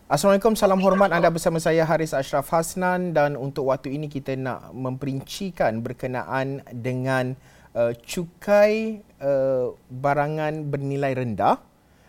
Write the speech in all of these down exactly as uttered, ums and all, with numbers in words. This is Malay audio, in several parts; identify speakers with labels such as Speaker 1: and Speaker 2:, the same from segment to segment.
Speaker 1: Assalamualaikum, salam hormat. Anda bersama saya Haris Ashraf Hasnan dan untuk waktu ini kita nak memperincikan berkenaan dengan uh, cukai uh, barangan bernilai rendah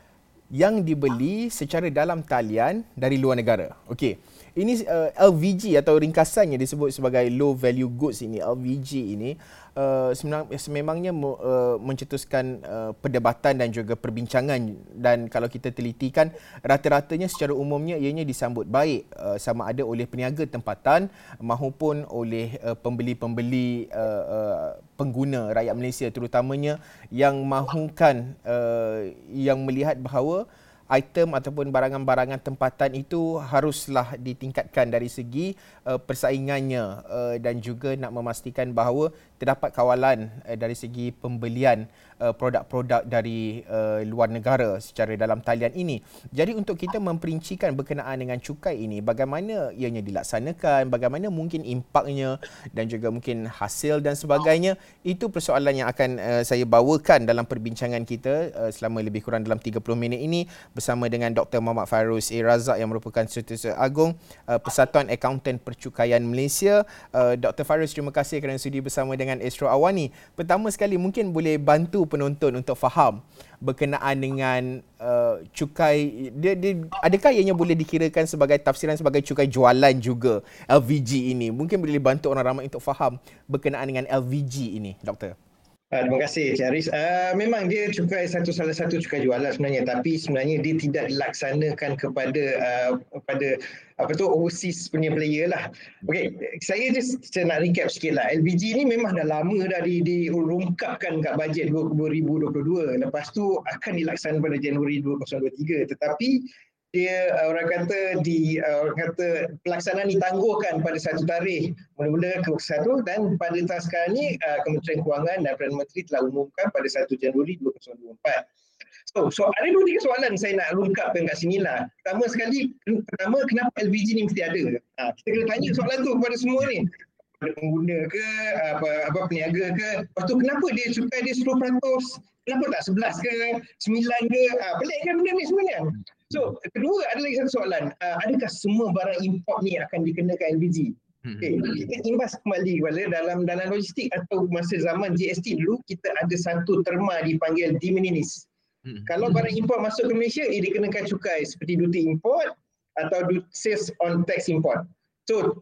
Speaker 1: yang dibeli secara dalam talian dari luar negara. Okey. Ini uh, L V G atau ringkasannya disebut sebagai low value goods ini. L V G ini uh, sememangnya uh, mencetuskan uh, perdebatan dan juga perbincangan, dan kalau kita telitikan rata-ratanya secara umumnya ianya disambut baik uh, sama ada oleh peniaga tempatan maupun oleh uh, pembeli-pembeli uh, uh, pengguna rakyat Malaysia terutamanya yang mahukan uh, yang melihat bahawa item ataupun barangan-barangan tempatan itu haruslah ditingkatkan dari segi uh, persaingannya uh, dan juga nak memastikan bahawa terdapat kawalan uh, dari segi pembelian uh, produk-produk dari uh, luar negara secara dalam talian ini. Jadi untuk kita memperincikan berkenaan dengan cukai ini, bagaimana ianya dilaksanakan, bagaimana mungkin impaknya dan juga mungkin hasil dan sebagainya, itu persoalan yang akan uh, saya bawakan dalam perbincangan kita uh, selama lebih kurang dalam tiga puluh minit ini bersama dengan Doktor Muhammad Fairuz A. Razak yang merupakan Setiausaha Agung uh, Persatuan Akaunten Percukaian Malaysia. Uh, Doktor Fairuz, terima kasih kerana sudi bersama dengan Astro Awani. Pertama sekali mungkin boleh bantu penonton untuk faham berkenaan dengan uh, cukai, dia, dia, adakah ianya boleh dikirakan sebagai tafsiran sebagai cukai jualan juga L V G ini? Mungkin boleh bantu orang ramai untuk faham berkenaan dengan L V G ini, Doktor.
Speaker 2: Uh, terima kasih, Cik Haris. Uh, memang dia cukai satu salah satu cukai jualan sebenarnya, tapi sebenarnya dia tidak dilaksanakan kepada uh, kepada apa tu overseas punya player lah. Okey, saya just saya nak recap sikit lah. L V G ni memang dah lama dah di, dirungkapkan kat bajet dua ribu dua puluh dua. Lepas tu akan dilaksanakan pada Januari dua ribu dua puluh tiga. Tetapi dia orang kata di orang kata pelaksanaan ditangguhkan pada satu tarikh mula-mula ke satu, dan pada tahun sekarang ni uh, Kementerian Kewangan dan Perdana Menteri telah umumkan pada satu Januari dua ribu dua puluh empat. So, so ada dua tiga soalan saya nak lengkapkan kat sini lah. Pertama sekali, pertama kenapa L V G ni mesti ada? Ha, kita kena tanya soalan tu kepada semua ni. Pada pengguna ke, apa, apa peniaga ke. Lepas tu kenapa dia cukai dia sepuluh peratus? Kenapa tak sebelas ke, sembilan ke? Ha, pelik kan benda ni sebenarnya? So, kedua ada lagi satu soalan. Uh, adakah semua barang import ni akan dikenakan L V G? Okay, kita imbas kembali kepada dalam dalam logistik atau masa zaman G S T dulu, kita ada satu terma dipanggil de minimis. Kalau barang import masuk ke Malaysia, ia dikenakan cukai seperti duty import atau sales on tax import. So,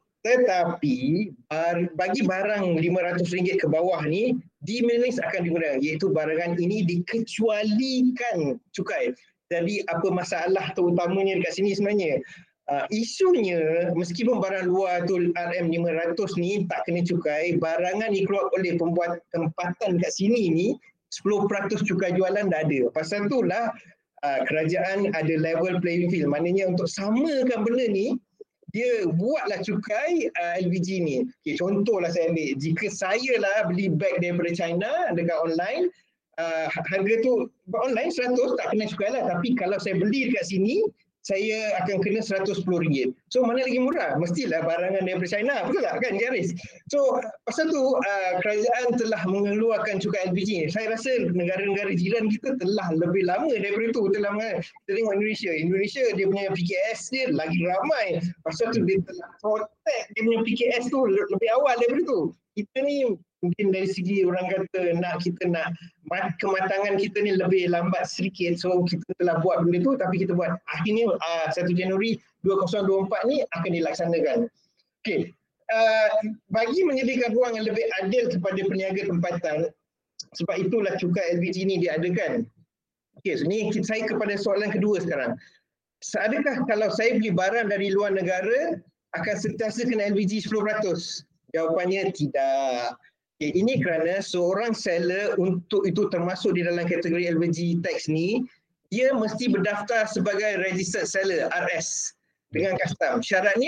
Speaker 2: tetapi bagi barang lima ratus ringgit ke bawah ni, de minimis akan digunakan, iaitu barangan ini dikecualikan cukai. Jadi apa masalah terutamanya dekat sini sebenarnya? Uh, isunya meskipun barang luar tu R M lima ratus ni tak kena cukai, barangan dikeluar oleh pembuat tempatan kat sini ni sepuluh peratus cukai jualan dah ada. Pasal itulah uh, kerajaan ada level playing field. Maknanya untuk samakan benda ni, dia buatlah cukai uh, L V G ni. Okay, contohlah saya ambil, jika saya lah beli beg daripada China dekat online, uh, harga tu online seratus tak kena cukai lah. Tapi kalau saya beli dekat sini, saya akan kena seratus sepuluh ringgit. So mana lagi murah? Mestilah barangan daripada China. Betul tak kan, Garis? So pasal tu uh, kerajaan telah mengeluarkan cukai L V G ni. Saya rasa negara-negara jiran kita telah lebih lama daripada itu. Telah kita tengok Indonesia. Indonesia dia punya P K S dia lagi ramai. Pasal tu dia telah protect dia punya P K S tu lebih awal daripada itu. Kita ni mungkin dari segi orang kata nak kita nak kematangan kita ni lebih lambat sedikit, so kita telah buat benda tu, tapi kita buat akhirnya uh, satu Januari dua ribu dua puluh empat ni akan dilaksanakan. Okey, uh, bagi menyediakan ruang yang lebih adil kepada peniaga tempatan, sebab itulah cukai L V G ni diadakan. Okey, so ni saya kepada soalan kedua sekarang. Adakah kalau saya beli barang dari luar negara akan sentiasa kena L V G sepuluh peratus? Jawapannya tidak. Okay, ini kerana seorang seller, untuk itu termasuk di dalam kategori L V G tax ni, dia mesti berdaftar sebagai registered seller R S dengan custom. Syaratnya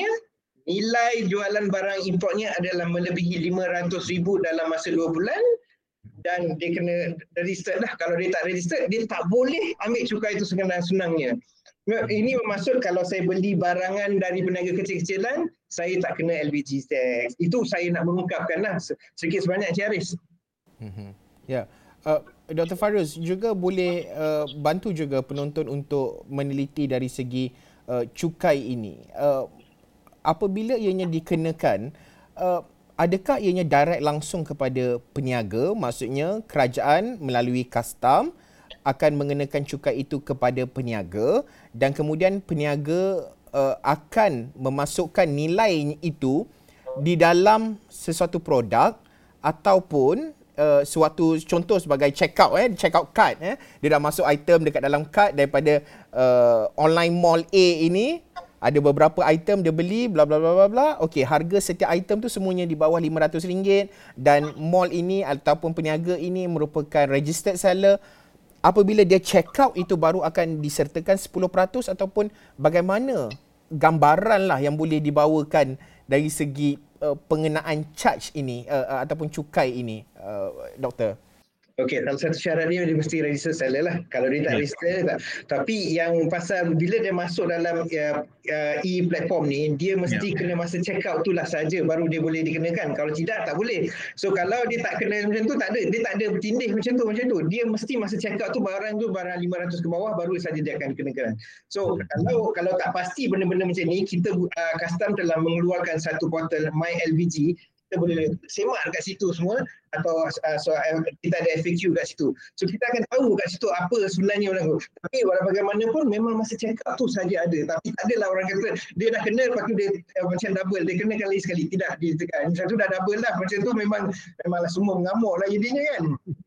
Speaker 2: nilai jualan barang importnya adalah melebihi lima ratus ribu dalam masa dua bulan, dan dia kena register lah. Kalau dia tak register, dia tak boleh ambil cukai itu senang-senangnya. Ini bermaksud kalau saya beli barangan dari peniaga kecil-kecilan, saya tak kena L V G tax. Itu saya nak mengungkapkan lah sedikit sebanyak, Cik Haris.
Speaker 1: Mm-hmm. Ya, yeah. uh, Doktor Fairuz juga boleh uh, bantu juga penonton untuk meneliti dari segi uh, cukai ini, uh, apabila ianya dikenakan, uh, adakah ianya direct langsung kepada peniaga? Maksudnya kerajaan melalui custom akan mengenakan cukai itu kepada peniaga dan kemudian peniaga uh, akan memasukkan nilai itu di dalam sesuatu produk ataupun uh, suatu contoh sebagai checkout eh checkout card eh dia dah masuk item dekat dalam card daripada uh, online mall A ini, ada beberapa item dia beli bla bla bla bla bla. Okey, harga setiap item tu semuanya di bawah lima ratus ringgit dan mall ini ataupun peniaga ini merupakan registered seller. Apabila dia check out itu baru akan disertakan sepuluh peratus ataupun bagaimana gambaran lah yang boleh dibawakan dari segi uh, pengenaan charge ini uh, uh, ataupun cukai ini, uh, doktor?
Speaker 2: Okey, salah satu syarat dia, dia mesti register seller lah. Kalau dia tak register, tak. Tapi yang pasal bila dia masuk dalam uh, uh, e-platform ni, dia mesti yeah. kena masa check out tu lah saja baru dia boleh dikenakan. Kalau tidak, tak boleh. So kalau dia tak kena macam tu, tak ada. Dia tak ada bertindih macam tu, macam tu. Dia mesti masa check out tu barang tu barang lima ratus ke bawah baru saja dia akan dikenakan. So kalau kalau tak pasti benda-benda macam ni, kita uh, custom telah mengeluarkan satu portal My L V G. Kita boleh semak kat situ semua atau uh, so, uh, kita ada F A Q kat situ. So kita akan tahu kat situ apa sebenarnya orang tu. Tapi walau bagaimanapun memang masa check up tu saja ada. Tapi tak adalah orang kata dia dah kena lepas tu dia uh, macam double. Dia kena kali sekali. Tidak, dia tekan. Macam tu dah double lah. Macam tu memang memanglah semua mengamuk lah jadinya kan.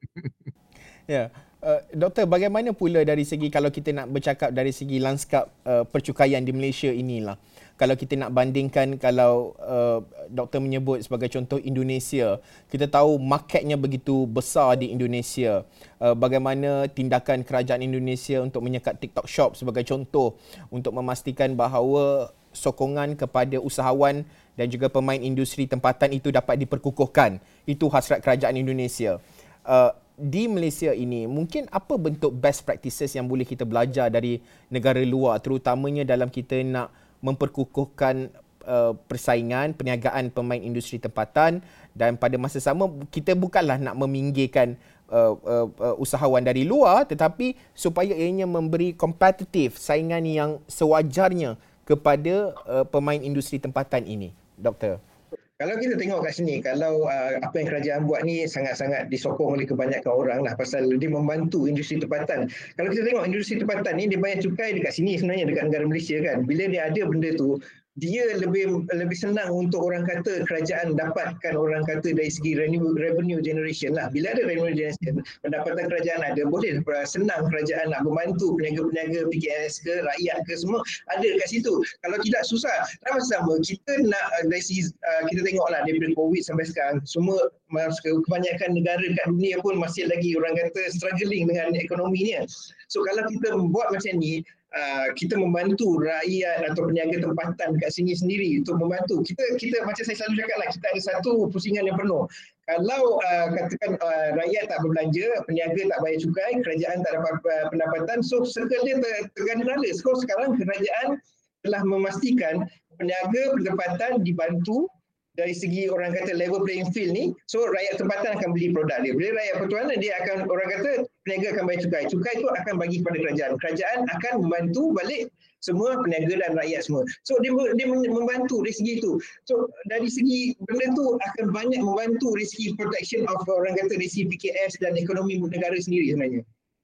Speaker 1: Ya. Uh, doktor, bagaimana pula dari segi kalau kita nak bercakap dari segi lanskap uh, percukaian di Malaysia inilah. Kalau kita nak bandingkan, kalau uh, doktor menyebut sebagai contoh Indonesia, kita tahu marketnya begitu besar di Indonesia. Uh, bagaimana tindakan kerajaan Indonesia untuk menyekat TikTok Shop sebagai contoh untuk memastikan bahawa sokongan kepada usahawan dan juga pemain industri tempatan itu dapat diperkukuhkan. Itu hasrat kerajaan Indonesia. Uh, di Malaysia ini, mungkin apa bentuk best practices yang boleh kita belajar dari negara luar, terutamanya dalam kita nak memperkukuhkan uh, persaingan, perniagaan pemain industri tempatan, dan pada masa sama kita bukanlah nak meminggirkan uh, uh, uh, usahawan dari luar, tetapi supaya ianya memberi kompetitif saingan yang sewajarnya kepada uh, pemain industri tempatan ini, doktor.
Speaker 2: Kalau kita tengok kat sini, kalau uh, apa yang kerajaan buat ni sangat-sangat disokong oleh kebanyakan orang lah pasal dia membantu industri tempatan. Kalau kita tengok industri tempatan ni, dia banyak cukai dekat sini sebenarnya, dekat negara Malaysia kan. Bila dia ada benda tu, dia lebih lebih senang untuk orang kata kerajaan dapatkan orang kata dari segi revenue, revenue generation lah. Bila ada revenue generation, pendapatan kerajaan ada, boleh senang kerajaan nak membantu peniaga-peniaga P K S ke, rakyat ke, semua ada kat situ. Kalau tidak susah. Dalam masa sama, kita nak dari segi, uh, kita tengoklah daripada COVID sampai sekarang, semua kebanyakan negara kat dunia pun masih lagi orang kata struggling dengan ekonomi ni. So kalau kita buat macam ni, Uh, kita membantu rakyat atau peniaga tempatan kat sini sendiri untuk membantu. Kita kita macam saya selalu cakap lah, kita ada satu pusingan yang penuh. Kalau uh, katakan uh, rakyat tak berbelanja, peniaga tak bayar cukai, kerajaan tak dapat uh, pendapatan, so circle dia terganda-ganda. So sekarang kerajaan telah memastikan peniaga pendapatan dibantu dari segi orang kata level playing field ni, so rakyat tempatan akan beli produk dia. Bila rakyat pertuanan, dia akan, orang kata peniaga akan bayar cukai. Cukai tu akan bagi kepada kerajaan. Kerajaan akan membantu balik semua peniaga dan rakyat semua. So dia, dia membantu dari segi itu. So dari segi benda tu akan banyak membantu dari segi protection of orang kata dari segi P K S dan ekonomi negara sendiri sebenarnya.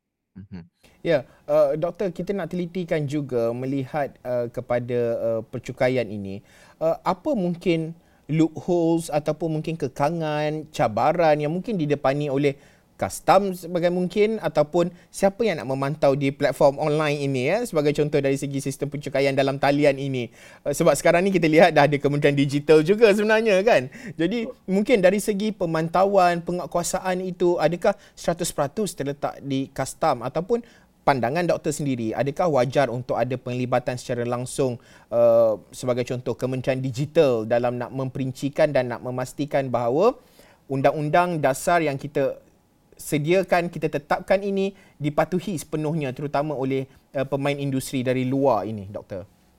Speaker 1: Ya, uh, doktor, kita nak telitikan juga melihat uh, kepada uh, percukaian ini. Uh, apa mungkin loopholes ataupun mungkin kekangan, cabaran yang mungkin didepani oleh custom sebagai mungkin, ataupun siapa yang nak memantau di platform online ini ya, sebagai contoh dari segi sistem pencukaian dalam talian ini. Sebab sekarang ni kita lihat dah ada Kementerian Digital juga sebenarnya kan. Jadi mungkin dari segi pemantauan, penguatkuasaan itu, adakah seratus peratus terletak di custom, ataupun pandangan doktor sendiri, adakah wajar untuk ada penglibatan secara langsung uh, sebagai contoh Kementerian Digital dalam nak memperincikan dan nak memastikan bahawa undang-undang dasar yang kita sediakan, kita tetapkan ini dipatuhi sepenuhnya, terutama oleh uh, pemain industri dari luar ini, doktor?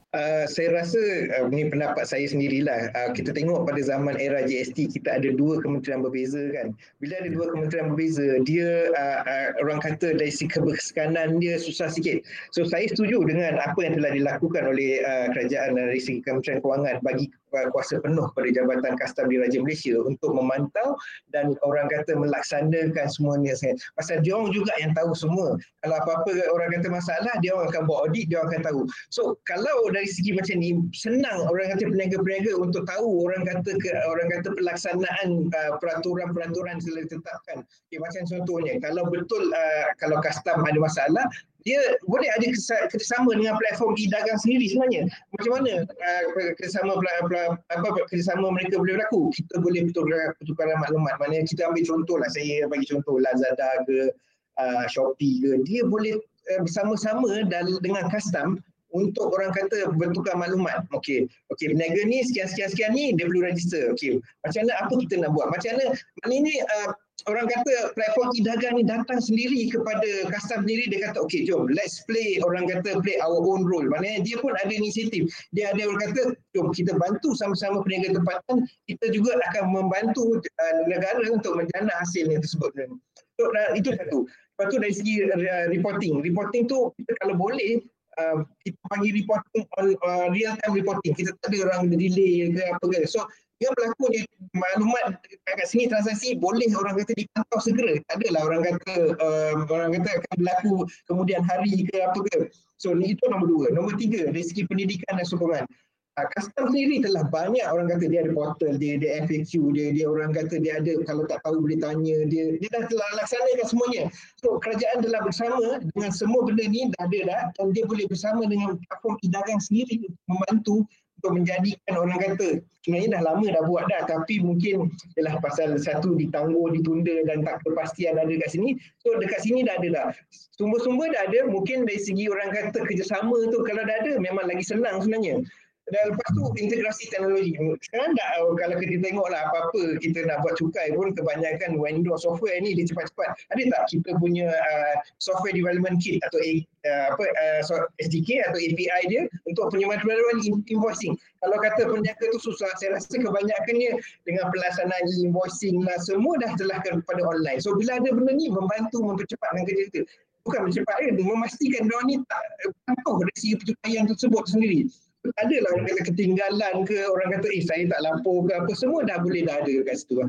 Speaker 2: Uh, saya rasa uh, ini pendapat saya sendirilah. Uh, kita tengok pada zaman era J S T kita ada dua kementerian berbeza kan. Bila ada dua kementerian berbeza, dia uh, uh, orang kata dari segi keberkesanan dia susah sikit. So saya setuju dengan apa yang telah dilakukan oleh uh, kerajaan dari segi Kementerian Kewangan bagi uh, kuasa penuh pada Jabatan Kastam Diraja Malaysia untuk memantau dan orang kata melaksanakan semuanya. Pasal dia orang juga yang tahu semua. Kalau apa-apa orang kata masalah, dia orang akan buat audit, dia orang akan tahu. So kalau dari segi macam ni, senang orang kata peniaga-peniaga untuk tahu orang kata ke, orang kata pelaksanaan uh, peraturan-peraturan yang ditetapkan. Okay, macam contohnya, kalau betul uh, kalau custom ada masalah, dia boleh ada kerjasama dengan platform e-dagang sendiri sebenarnya. Macam mana uh, kerjasama apa kerjasama mereka boleh berlaku? Kita boleh pertukaran maklumat. Maknanya kita ambil contoh lah, saya bagi contoh Lazada ke uh, Shopee ke, dia boleh uh, bersama-sama dan dengan custom untuk orang kata bertukar maklumat. Okey, okey peniaga ni sekian-sekian-sekian ni dia perlu register. Okey, macam mana apa kita nak buat? Macam mana maknanya uh, orang kata platform e-dagang ni datang sendiri kepada custom sendiri, dia kata okey jom let's play, orang kata play our own role. Maknanya dia pun ada inisiatif. Dia ada orang kata jom kita bantu sama-sama peniaga tempatan, kita juga akan membantu uh, negara untuk menjana hasilnya tersebut. So, uh, itu satu. Lepas tu dari segi uh, reporting. Reporting tu kita kalau boleh Uh, kita panggil reporting on uh, real time reporting. Kita tak ada orang delay ke apa ke. So yang berlaku je maklumat kat sini transaksi boleh orang kata dipantau segera. Tak adalah orang kata uh, orang kata akan berlaku kemudian hari ke apa ke. So itu nombor dua. Nombor tiga dari segi pendidikan dan sokongan. Uh, custom sendiri telah banyak orang kata dia ada portal, dia ada F A Q, dia dia orang kata dia ada kalau tak tahu boleh tanya, dia dia dah telah laksanakan semuanya. So kerajaan telah bersama dengan semua benda ni dah ada dah, dan dia boleh bersama dengan platform e-dagang sendiri membantu untuk menjadikan orang kata sebenarnya dah lama dah buat dah, tapi mungkin ialah pasal satu ditangguh, ditunda dan tak kepastian ada kat sini. So dekat sini dah ada dah. Sumber-sumber dah ada, mungkin dari segi orang kata kerjasama tu kalau dah ada memang lagi senang sebenarnya. Dan lepas tu integrasi teknologi. Sekarang dah kalau kita tengoklah apa-apa kita nak buat cukai pun kebanyakan vendor software ni dia cepat-cepat. Ada tak kita punya uh, software development kit atau uh, apa uh, S D K atau A P I dia untuk penyelesaian invoicing. Kalau kata peniaga tu susah, saya rasa kebanyakannya dengan pelaksanaan invoicing lah semua dah telah kepada online. So bila ada benda ni membantu mempercepatkan kerja kita. Bukan mempercepatkan, memastikan mereka ni tak patuh dari segi percukaian tersebut sendiri. Adalah orang kata ketinggalan ke, orang kata eh saya tak lapor ke apa, semua dah boleh dah ada kat situ.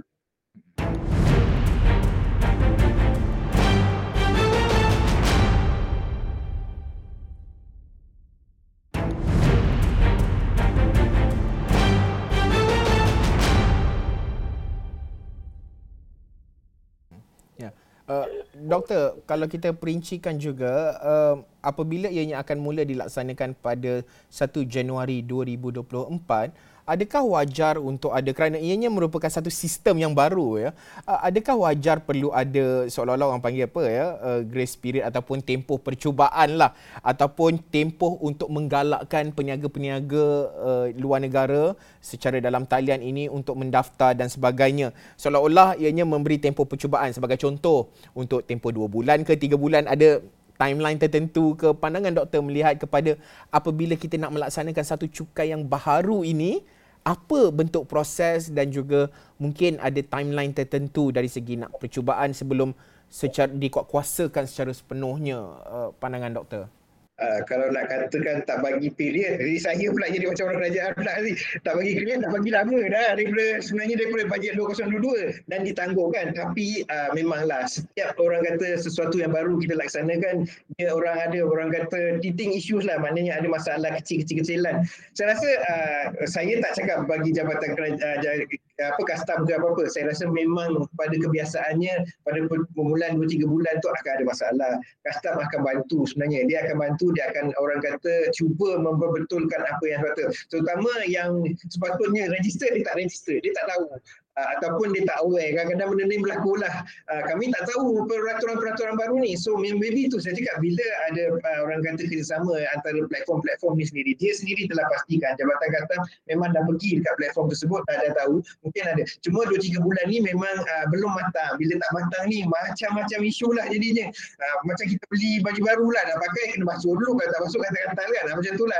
Speaker 1: Ya. Uh, Doktor, kalau kita perincikan juga uh, apabila ianya akan mula dilaksanakan pada satu Januari dua ribu dua puluh empat, adakah wajar untuk ada, kerana ianya merupakan satu sistem yang baru ya, uh, adakah wajar perlu ada seolah-olah orang panggil apa ya, uh, grace period ataupun tempoh percubaan lah, ataupun tempoh untuk menggalakkan peniaga-peniaga uh, luar negara secara dalam talian ini untuk mendaftar dan sebagainya, seolah-olah ianya memberi tempoh percubaan. Sebagai contoh, untuk tempoh dua bulan ke tiga bulan, ada timeline tertentu ke? Pandangan doktor melihat kepada apabila kita nak melaksanakan satu cukai yang baharu ini, apa bentuk proses dan juga mungkin ada timeline tertentu dari segi nak percubaan sebelum secara dikuatkuasakan secara sepenuhnya, uh, pandangan doktor?
Speaker 2: Uh, kalau nak katakan tak bagi period, jadi saya pula jadi macam orang kerajaan pula ni. Tak bagi period, tak bagi lama dah. Daripada, sebenarnya daripada bajet dua ribu dua puluh dua dan ditangguhkan. Tapi uh, memanglah setiap orang kata sesuatu yang baru kita laksanakan, dia orang ada orang kata teething issues lah. Maknanya ada masalah kecil-kecil-kecilan. Saya rasa uh, saya tak cakap bagi jabatan kerajaan, apa custom ke apa-apa. Saya rasa memang pada kebiasaannya pada permulaan dua tiga bulan tu akan ada masalah. Custom akan bantu sebenarnya. Dia akan bantu, dia akan orang kata cuba memperbetulkan apa yang sepatutnya. Terutama yang sepatutnya register, dia tak register, dia tak tahu. Uh, ataupun dia tak aware, kadang-kadang benda ni berlaku lah. Uh, kami tak tahu peraturan-peraturan baru ni. So maybe tu saya cakap, bila ada uh, orang kata kerjasama antara platform-platform ni sendiri, dia sendiri telah pastikan, jabatan kata memang dah pergi dekat platform tersebut, dah, dah tahu, mungkin ada. Cuma dua tiga bulan ni memang uh, belum matang. Bila tak matang ni, macam-macam isu lah jadinya. Uh, macam kita beli baju baru lah, nak pakai kena basuh dulu, kalau tak basuh kata-kata kan. Uh, macam tu lah.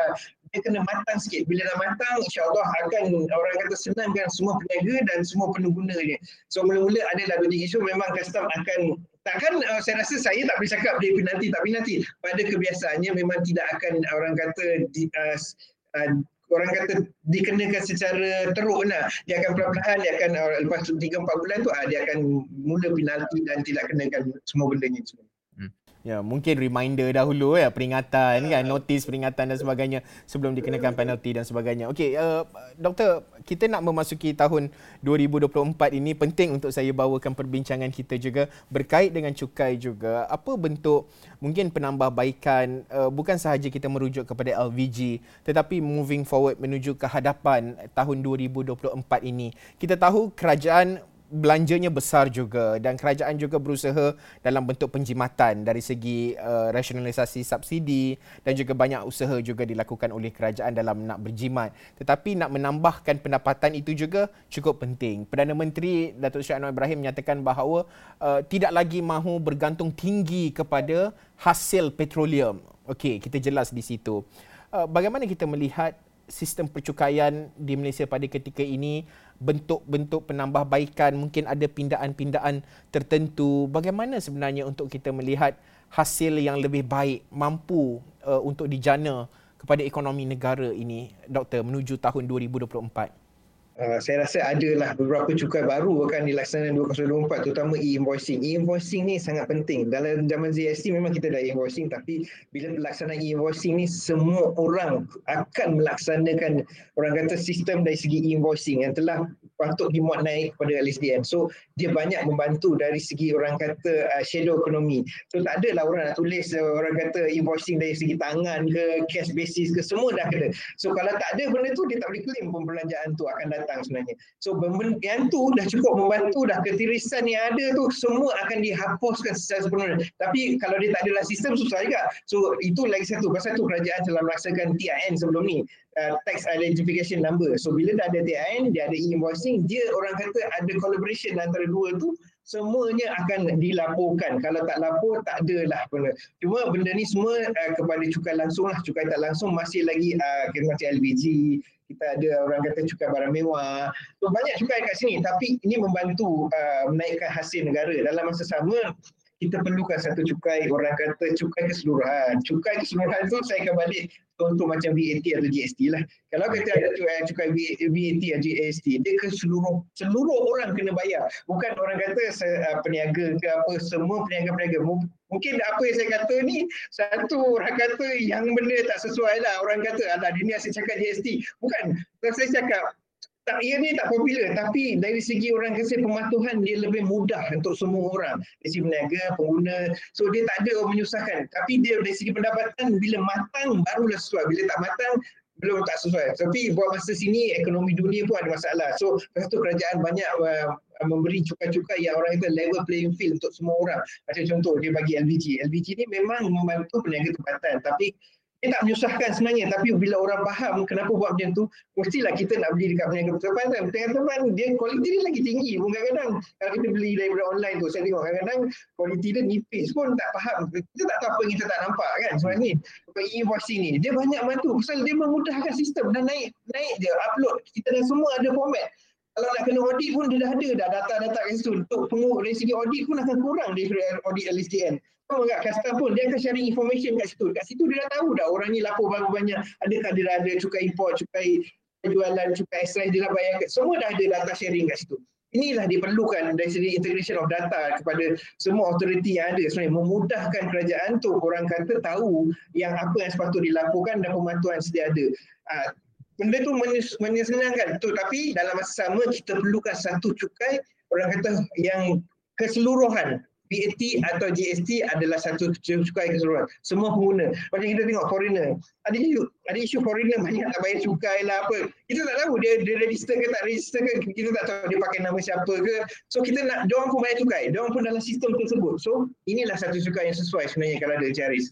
Speaker 2: dia kena matang sikit. Bila dah matang, insyaAllah akan orang kata senangkan semua peniaga dan semua penggunanya. So mula-mula adalah dua tiga isu, memang custom akan, takkan uh, saya rasa saya tak boleh cakap dia penalti tak penalti. Pada kebiasaannya memang tidak akan orang kata di, uh, uh, orang kata dikenakan secara teruk lah. Dia akan perlahan-lahan, dia akan uh, lepas tiga empat bulan tu uh, dia akan mula penalti dan tidak kenakan semua bendanya semua.
Speaker 1: Ya, mungkin reminder dahulu ya, peringatan kan, notis peringatan dan sebagainya sebelum dikenakan penalti dan sebagainya. Okey, uh, doktor, kita nak memasuki tahun dua ribu dua puluh empat ini, penting untuk saya bawakan perbincangan kita juga berkait dengan cukai juga. Apa bentuk mungkin penambahbaikan, uh, bukan sahaja kita merujuk kepada L V G, tetapi moving forward menuju ke hadapan tahun dua ribu dua puluh empat ini. Kita tahu kerajaan belanjanya besar juga dan kerajaan juga berusaha dalam bentuk penjimatan dari segi uh, rasionalisasi subsidi dan juga banyak usaha juga dilakukan oleh kerajaan dalam nak berjimat. Tetapi nak menambahkan pendapatan itu juga cukup penting. Perdana Menteri Datuk Seri Anwar Ibrahim menyatakan bahawa uh, tidak lagi mahu bergantung tinggi kepada hasil petroleum. Okey, kita jelas di situ. Uh, bagaimana kita melihat sistem percukaian di Malaysia pada ketika ini, bentuk-bentuk penambahbaikan, mungkin ada pindaan-pindaan tertentu. Bagaimana sebenarnya untuk kita melihat hasil yang lebih baik mampu uh, untuk dijana kepada ekonomi negara ini, Doktor, menuju tahun dua ribu dua puluh empat?
Speaker 2: Uh, saya rasa adalah beberapa cukai baru akan dilaksanakan dua ribu dua puluh empat, terutama e-invoicing. E-invoicing ni sangat penting. Dalam zaman Z S T memang kita dah e-invoicing, tapi bila pelaksanaan e-invoicing ni, semua orang akan melaksanakan, orang kata, sistem dari segi e-invoicing yang telah patut dimuat naik kepada L S D N. So dia banyak membantu dari segi, orang kata, uh, shadow economy. So tak adalah orang nak tulis, uh, orang kata, invoicing dari segi tangan ke, cash basis ke, semua dah kena. So kalau tak ada benda tu, dia tak boleh claim pembelanjaan tu akan datang sebenarnya. So yang tu dah cukup membantu dah, ketirisan yang ada tu semua akan dihapuskan secara sepenuhnya. Tapi kalau dia tak adalah sistem, susah juga. So itu lagi satu. Pasal tu kerajaan telah melaksanakan T I N sebelum ni, uh, Tax Identification Number. So bila dah ada T I N, dia ada e-invoicing, dia orang kata ada collaboration antara dua tu, semuanya akan dilaporkan. Kalau tak lapor, tak adalah benda. Cuma benda ni semua uh, kepada cukai langsung lah. Cukai tak langsung masih lagi uh, macam L P G, kita ada orang kata cukai barang mewah. So banyak cukai kat sini, tapi ini membantu uh, menaikkan hasil negara. Dalam masa sama, kita perlukan satu cukai, orang kata cukai keseluruhan. Cukai keseluruhan tu saya akan balik contoh macam V A T atau G S T lah. Kalau kita ada cukai V A T atau G S T, dia ke seluruh seluruh orang kena bayar. Bukan orang kata uh, peniaga ke apa, semua peniaga-peniaga. Mungkin apa yang saya kata ni, satu orang kata yang benda tak sesuai lah. Orang kata, alah dia ni asyik cakap G S T. Bukan, saya cakap, tak, ia ni tak popular, tapi dari segi orang kata pematuhan dia lebih mudah untuk semua orang. Dari segi peniaga, pengguna, so dia tak ada orang menyusahkan. Tapi dia dari segi pendapatan, bila matang barulah sesuai. Bila tak matang, belum tak sesuai. Tapi buat masa sini, ekonomi dunia pun ada masalah. So, lepas tu kerajaan banyak uh, memberi cukai-cukai yang orang kata level playing field untuk semua orang. Macam contoh, dia bagi L V G. L V G ni memang membantu peniaga tempatan. Tapi dia tak menyusahkan sebenarnya, tapi bila orang faham kenapa buat macam tu, mestilah kita nak beli dekat peniaga tempatan. Peniaga tempatan, dia kualiti dia lagi tinggi pun kadang-kadang. Kalau kita beli daripada online tu, saya tengok kadang-kadang kualiti dia nipis pun tak faham. Kita tak tahu apa yang kita tak nampak kan sebenarnya. E-invoicing ni, dia banyak bantu pasal dia memudahkan sistem dan naik naik je, upload. Kita dah semua ada format. Kalau nak kena audit pun dia dah ada dah data-data kat situ. Untuk pengurus dari segi audit pun akan kurang dari audit L S D N. Sama kat custom pun, dia akan sharing information kat situ. Kat situ dia dah tahu dah orang ni lapor berapa banyak. Adakah dia dah ada cukai import, cukai jualan, cukai excise, dia dah bayar. Semua dah ada data sharing kat situ. Inilah diperlukan dari segi integration of data kepada semua authority yang ada sebenarnya, memudahkan kerajaan tu orang kata tahu yang apa yang sepatutnya dilaporkan dan pemantauan sedia ada. Uh, benda tu menyenangkan betul, tapi dalam masa sama kita perlukan satu cukai orang kata yang keseluruhan. V A T atau G S T adalah satu cukai keseluruhan semua pengguna. Macam kita tengok foreigner, ada isu, ada isu foreigner banyak tak bayar cukai lah apa. Kita tak tahu dia, dia register ke tak register ke, kita tak tahu dia pakai nama siapa ke. So kita nak, diorang pun bayar cukai, diorang pun dalam sistem tersebut. So inilah satu cukai yang sesuai sebenarnya kalau ada Charis.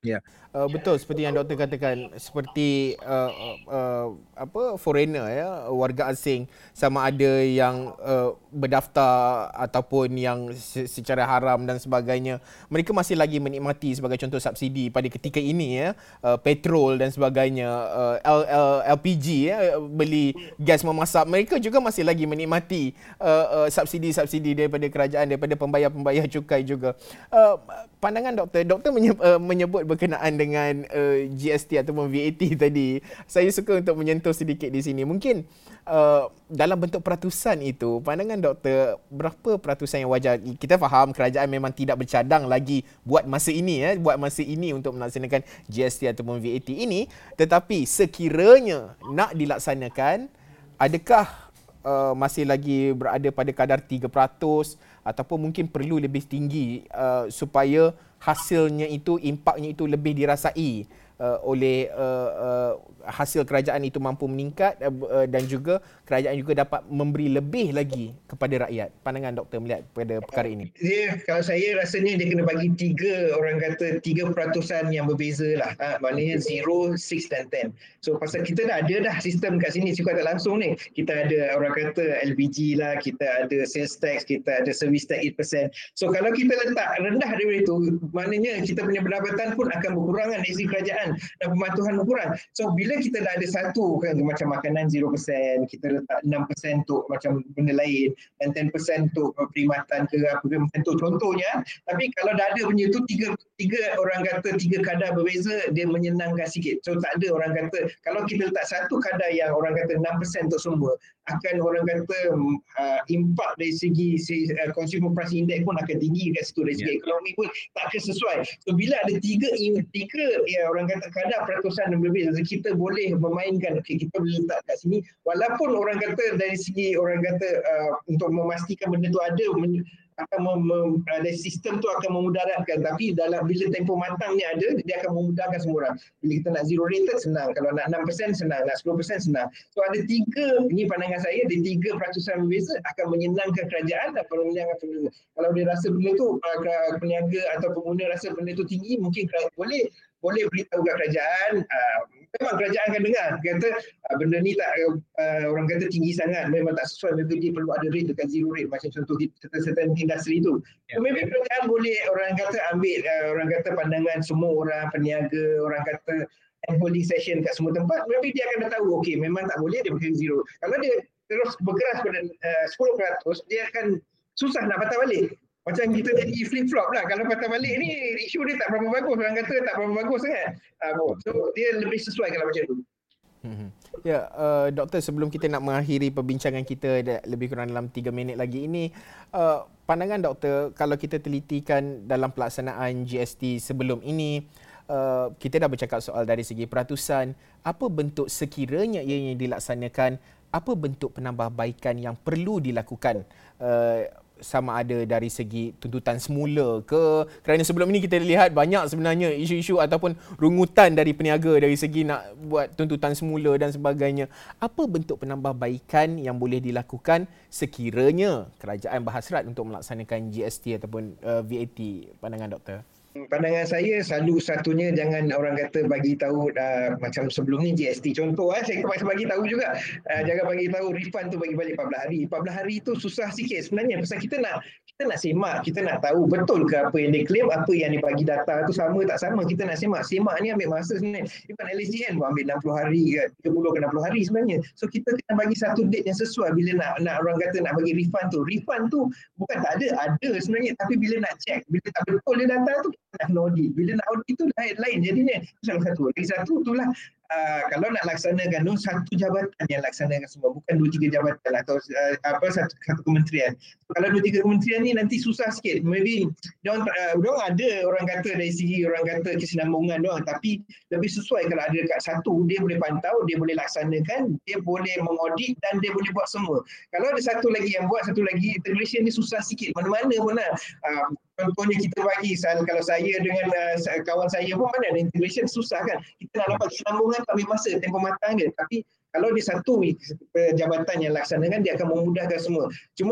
Speaker 1: Ya, uh, betul seperti yang doktor katakan, seperti uh, uh, uh, apa foreigner ya, warga asing, sama ada yang uh, berdaftar ataupun yang se- secara haram dan sebagainya, mereka masih lagi menikmati sebagai contoh subsidi pada ketika ini ya, uh, petrol dan sebagainya, uh, L, L, L P G ya, beli gas memasak, mereka juga masih lagi menikmati uh, uh, subsidi-subsidi daripada kerajaan, daripada pembayar-pembayar cukai juga. Uh, pandangan doktor, doktor menye- uh, menyebut berkenaan dengan uh, G S T ataupun V A T tadi. Saya suka untuk menyentuh sedikit di sini. Mungkin uh, dalam bentuk peratusan itu, pandangan doktor, berapa peratusan yang wajar? Kita faham kerajaan memang tidak bercadang lagi buat masa ini ya, buat masa ini untuk melaksanakan G S T ataupun V A T ini, tetapi sekiranya nak dilaksanakan, adakah uh, masih lagi berada pada kadar tiga peratus ataupun mungkin perlu lebih tinggi uh, supaya hasilnya itu, impaknya itu lebih dirasai uh, oleh uh, uh, hasil kerajaan itu mampu meningkat, uh, uh, dan juga kerajaan juga dapat memberi lebih lagi kepada rakyat. Pandangan doktor melihat pada perkara ini?
Speaker 2: Dia, kalau saya rasanya dia kena bagi tiga, orang kata tiga peratusan yang berbeza lah. Ha, maknanya zero, six dan ten. So pasal kita dah ada dah sistem kat sini secara tak langsung ni. Kita ada orang kata L P G lah, kita ada sales tax, kita ada service tax eight percent. So kalau kita letak rendah daripada itu, maknanya kita punya pendapatan pun akan berkurangan dari sisi kerajaan dan pematuhan berkurang. So bila kita dah ada satu kan, macam makanan zero percent, kita letak enam percent untuk macam benda lain dan ten percent untuk perkhidmatan ke apa ke macam tu contohnya. Tapi kalau dah ada punya tu tiga tiga orang kata tiga kadar berbeza, dia menyenangkan sikit. So tak ada orang kata kalau kita letak satu kadar yang orang kata enam percent untuk semua, akan orang kata uh, impak dari segi uh, consumer price index pun akan tinggi kat situ, dari segi yeah. ekonomi pun tak akan sesuai. So bila ada tiga tiga ya orang kata kadar peratusan yang berbeza, kita boleh memainkan, okay, kita boleh letak kat sini walaupun orang kata dari segi orang kata uh, untuk memastikan benda tu ada, akan mem, mem, dari sistem tu akan memudaratkan, tapi dalam bila tempoh matangnya ada, dia akan memudahkan semua orang. Bila kita nak zero rated senang, kalau nak enam persen senang, nak sepuluh persen senang. So ada tiga, ini pandangan saya, ada tiga peratusan berbeza akan menyenangkan kerajaan dan menyenangkan pengguna. Kalau dia rasa benda tu uh, peniaga atau pengguna rasa benda tu tinggi, mungkin boleh boleh beritahu kat kerajaan, uh, memang kerajaan akan dengar, kata uh, benda ni tak uh, orang kata tinggi sangat, memang tak sesuai, maybe dia perlu ada rate dekat zero rate macam contoh certain industri tu. So, maybe kerajaan boleh orang kata ambil uh, orang kata pandangan semua orang, peniaga, orang kata polling session kat semua tempat, maybe dia akan tahu, okey memang tak boleh dia pakai zero. Kalau dia terus berkeras pada uh, sepuluh peratus, dia akan susah nak patah balik. Macam kita jadi flip flop lah. Kalau patah balik ni isu dia tak berapa bagus, orang kata tak berapa bagus sangat. Uh, so dia lebih sesuai kalau macam tu.
Speaker 1: Hmm. Ya, uh, doktor, sebelum kita nak mengakhiri perbincangan kita lebih kurang dalam tiga minit lagi ini, uh, pandangan doktor, kalau kita telitikan dalam pelaksanaan G S T sebelum ini, uh, kita dah bercakap soal dari segi peratusan, apa bentuk sekiranya ianya dilaksanakan, apa bentuk penambahbaikan yang perlu dilakukan, uh, sama ada dari segi tuntutan semula ke, kerana sebelum ini kita lihat banyak sebenarnya isu-isu ataupun rungutan dari peniaga dari segi nak buat tuntutan semula dan sebagainya. Apa bentuk penambahbaikan yang boleh dilakukan sekiranya kerajaan berhasrat untuk melaksanakan G S T ataupun uh, V A T, pandangan doktor?
Speaker 2: Pandangan saya selalu satunya jangan orang kata bagi tahu uh, macam sebelum ni G S T contoh eh, saya terpaksa bagi tahu juga uh, jangan bagi tahu refund tu bagi balik empat belas hari. empat belas hari tu susah sikit sebenarnya pasal kita nak kita nak semak, kita nak tahu betul ke apa yang diklaim, apa yang dibagi data tu sama tak sama, kita nak semak. Semak ni ambil masa sebenarnya. Even L S G N pun ambil enam puluh hari ke tiga puluh ke enam puluh hari sebenarnya. So kita kena bagi satu date yang sesuai bila nak nak orang kata nak bagi refund tu. Refund tu bukan tak ada, ada sebenarnya, tapi bila nak check, bila tak betul dia data tu nak kena audit. Bila nak audit tu lain, lain jadinya. Salah satu. Lagi satu itulah uh, kalau nak laksanakan tu satu jabatan yang laksanakan semua, bukan dua tiga jabatan atau uh, apa satu, satu kementerian. Kalau dua tiga kementerian ni nanti susah sikit. Maybe diorang, uh, diorang ada orang kata dari segi orang kata kesinambungan doang, tapi lebih sesuai kalau ada dekat satu, dia boleh pantau, dia boleh laksanakan, dia boleh mengaudit dan dia boleh buat semua. Kalau ada satu lagi yang buat, satu lagi integration ni susah sikit. Mana-mana pun lah. Uh, Contohnya kita bagi, kalau saya dengan uh, kawan saya pun mana ada integration susah kan. Kita nak dapat kesinambungan tak ambil masa, tempoh matang dia. Tapi kalau dia satu jabatan yang laksanakan, dia akan memudahkan semua. Cuma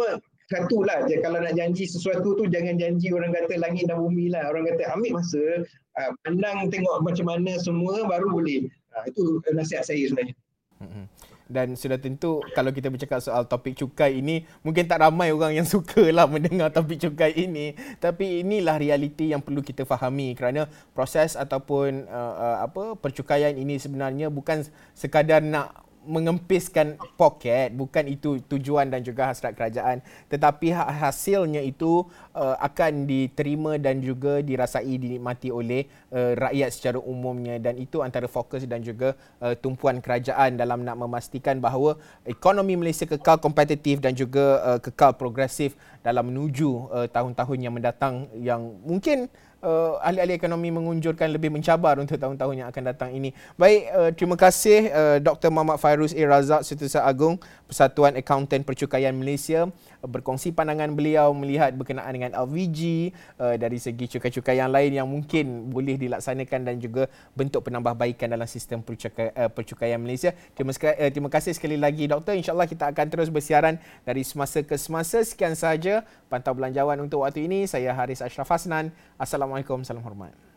Speaker 2: satulah je, kalau nak janji sesuatu tu jangan janji orang kata langit dan bumi lah. Orang kata ambil masa, uh, pandang tengok macam mana semua baru boleh. Uh, itu nasihat saya sebenarnya.
Speaker 1: Dan sudah tentu kalau kita bercakap soal topik cukai ini, mungkin tak ramai orang yang suka lah mendengar topik cukai ini. Tapi inilah realiti yang perlu kita fahami, kerana proses ataupun uh, uh, apa percukaian ini sebenarnya bukan sekadar nak mengempiskan poket, bukan itu tujuan dan juga hasrat kerajaan, tetapi hasilnya itu uh, akan diterima dan juga dirasai, dinikmati oleh uh, rakyat secara umumnya, dan itu antara fokus dan juga uh, tumpuan kerajaan dalam nak memastikan bahawa ekonomi Malaysia kekal kompetitif dan juga uh, kekal progresif dalam menuju uh, tahun-tahun yang mendatang, yang mungkin Uh, ahli-ahli ekonomi mengunjurkan lebih mencabar untuk tahun-tahun yang akan datang ini. Baik, uh, terima kasih uh, Doktor Muhammad Fairuz A. Razak, Setiausaha Agung Persatuan Akaunten Percukaian Malaysia, uh, berkongsi pandangan beliau melihat berkenaan dengan L V G uh, dari segi cukai-cukai yang lain yang mungkin boleh dilaksanakan dan juga bentuk penambahbaikan dalam sistem percukai, uh, percukaian Malaysia. Terima, uh, terima kasih sekali lagi Doktor. InsyaAllah kita akan terus bersiaran dari semasa ke semasa. Sekian sahaja Pantau Belanjawan untuk waktu ini. Saya Haris Ashraf Hasnan. Assalamualaikum. Assalamualaikum, salam hormat.